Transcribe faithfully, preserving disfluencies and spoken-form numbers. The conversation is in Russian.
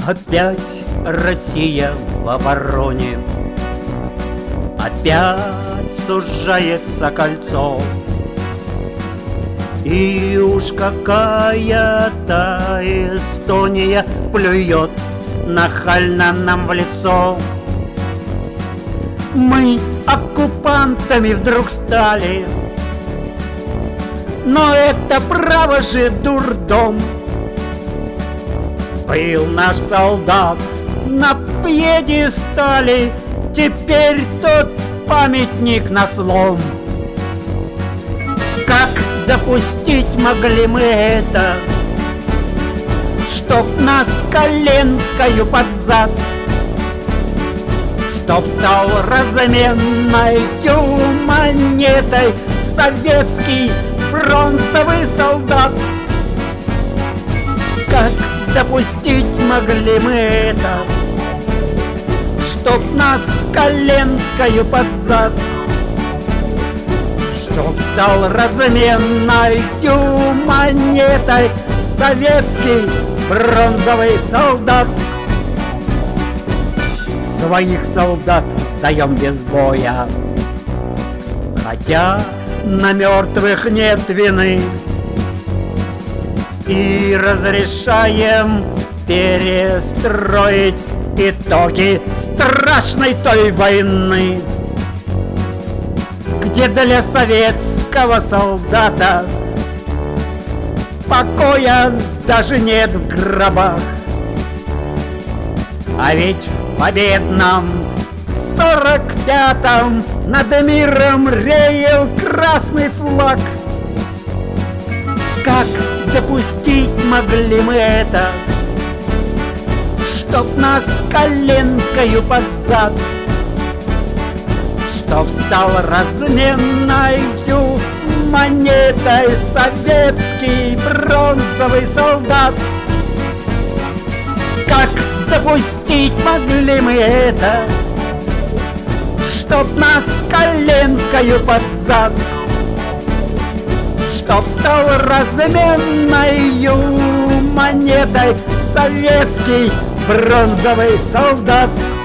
Опять Россия в обороне, опять сужается кольцо, и уж какая-то Эстония плюет нахально нам в лицо. Мы оккупантами вдруг стали, но это право же дурдом. Был наш солдат на пьедестале, теперь тот памятник на слом. Как допустить могли мы это, чтоб нас коленкою под зад, чтоб стал разменной монетой советский бронзовый солдат? Как допустить могли мы это, чтоб нас коленкою под зад, чтоб стал разменной монетой советский бронзовый солдат? Своих солдат сдаем без боя, хотя на мертвых нет вины, и разрешаем перестроить итоги страшной той войны, где для советского солдата покоя даже нет в гробах. А ведь в победном сорок пятом над миром реял красный флаг. Как допустить могли мы это, чтоб нас коленкою под зад, чтоб стал разменною монетой советский бронзовый солдат? Как допустить могли мы это, чтоб нас коленкою под зад, чтоб стал разменною монетой советский бронзовый солдат?